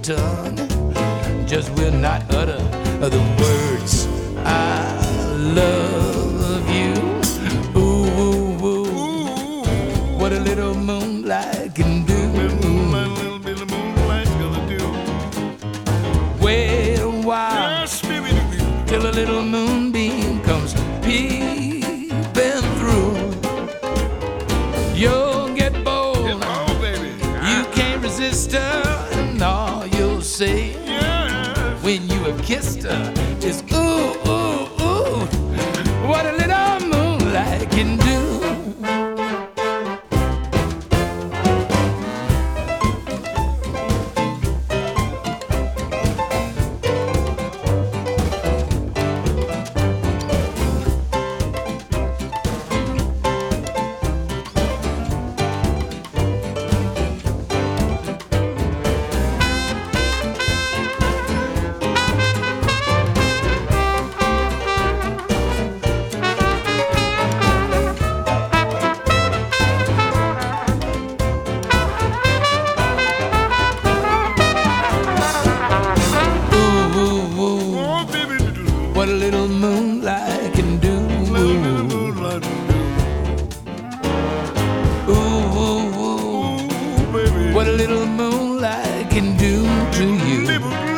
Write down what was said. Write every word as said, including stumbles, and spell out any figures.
tongue just will not utter the words I love you. Ooh, ooh, ooh, what a little moonlight can do. Moonlight, a little bit of moonlight's gonna do. Wait a while, Yes, baby, baby. till a little moonbeam comes peeping through. You'll get bold, Get on, baby. you can't resist her, and all you'll say Yes. when you have kissed her is ooh, ooh, ooh, what a little moonlight can do. Oh, baby, do. What a little moonlight can do. Little bit of moonlight do. Ooh, ooh, ooh, Ooh, baby. what a little moonlight can do to you. Little